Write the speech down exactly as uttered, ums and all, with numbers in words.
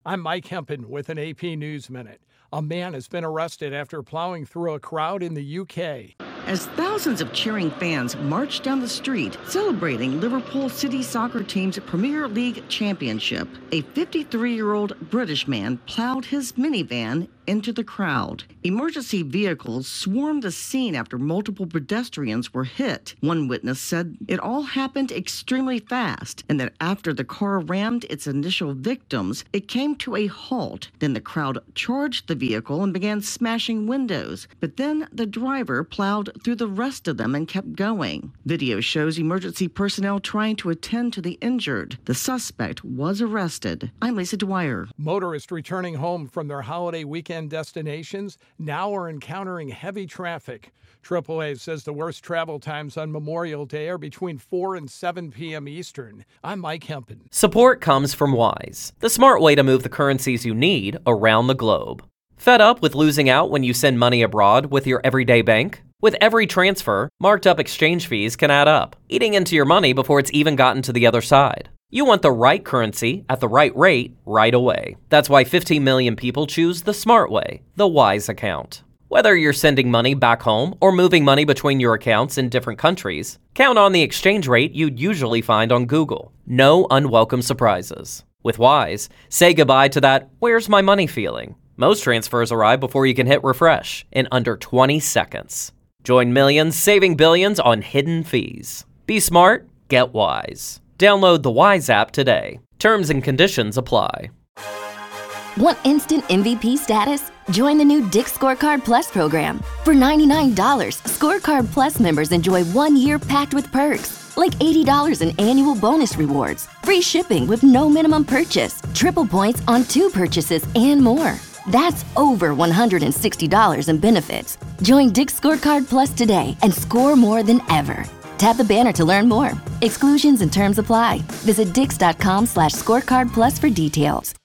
I'm Mike Hempen with an A P News Minute. A man has been arrested after plowing through a crowd in the U K. As thousands of cheering fans marched down the street celebrating Liverpool City soccer team's Premier League championship, a fifty-three-year-old British man plowed his minivan into the crowd. Emergency vehicles swarmed the scene after multiple pedestrians were hit. One witness said it all happened extremely fast and that after the car rammed its initial victims, it came to a halt. Then the crowd charged the vehicle and began smashing windows. But then the driver plowed through the rest of them and kept going. Video shows emergency personnel trying to attend to the injured. The suspect was arrested. I'm Lisa Dwyer. Motorists returning home from their holiday weekend destinations now are encountering heavy traffic. triple A says the worst travel times on Memorial Day are between four and seven p.m. Eastern. I'm Mike Hempen. Support comes from Wise, the smart way to move the currencies you need around the globe. Fed up with losing out when you send money abroad with your everyday bank? With every transfer, marked up exchange fees can add up, eating into your money before it's even gotten to the other side. You want the right currency at the right rate right away. That's why fifteen million people choose the smart way, the Wise account. Whether you're sending money back home or moving money between your accounts in different countries, count on the exchange rate you'd usually find on Google. No unwelcome surprises. With Wise, say goodbye to that "where's my money" feeling. Most transfers arrive before you can hit refresh in under twenty seconds. Join millions saving billions on hidden fees. Be smart, get Wise. Download the Wise app today. Terms and conditions apply. Want instant M V P status? Join the new Dick's Scorecard Plus program. For ninety-nine dollars, Scorecard Plus members enjoy one year packed with perks, like eighty dollars in annual bonus rewards, free shipping with no minimum purchase, triple points on two purchases, and more. That's over one hundred sixty dollars in benefits. Join Dick's Scorecard Plus today and score more than ever. Tap the banner to learn more. Exclusions and terms apply. Visit dix.com slash scorecard plus for details.